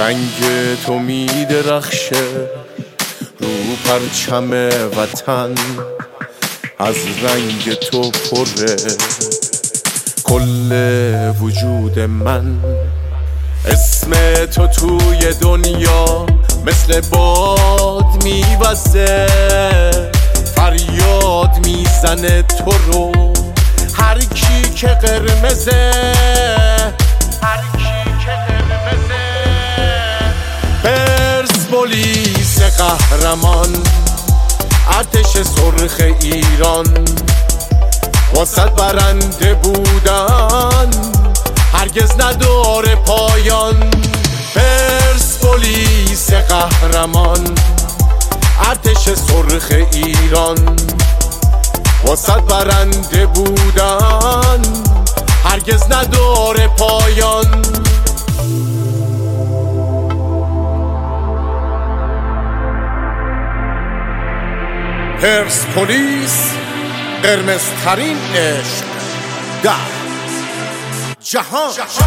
رنگ تو می درخشه رو پرچم وطن، از رنگ تو پره کل وجود من. اسم تو توی دنیا مثل باد میوزه، فریاد میزنه تو رو هر کی که قرمزه، هر کی که قرمزه. پرسپولیس قهرمان، ارتش سرخ ایران، واسه برنده بودن هرگز نداره پایان. پرسپولیس قهرمان، ارتش سرخ ایران، واسه برنده بودن هرگز نداره پایان. پرسپولیس قرمزترین عشق در جهان.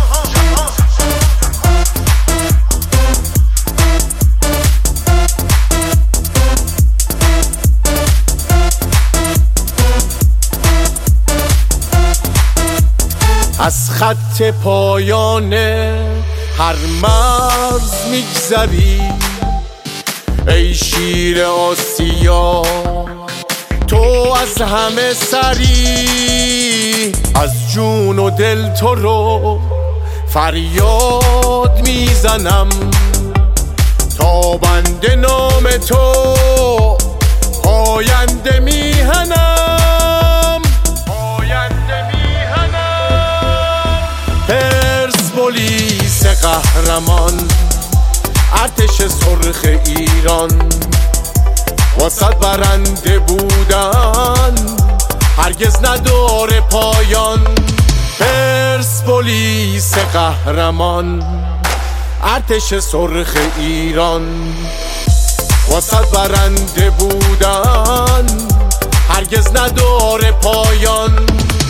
از خط پایان هر مرز میگذری ای شیر آسیا، تو از همه سری. از جون و دل تو رو فریاد میزنم، تا بنده نام تو پاینده میهنم، پاینده میهنم. پرسپولیس قهرمان، ارتش سرخ ایران، واسه برنده بودن هرگز نداره پایان. پرسپولیس قهرمان، ارتش سرخ ایران، واسه برنده بودن هرگز نداره پایان.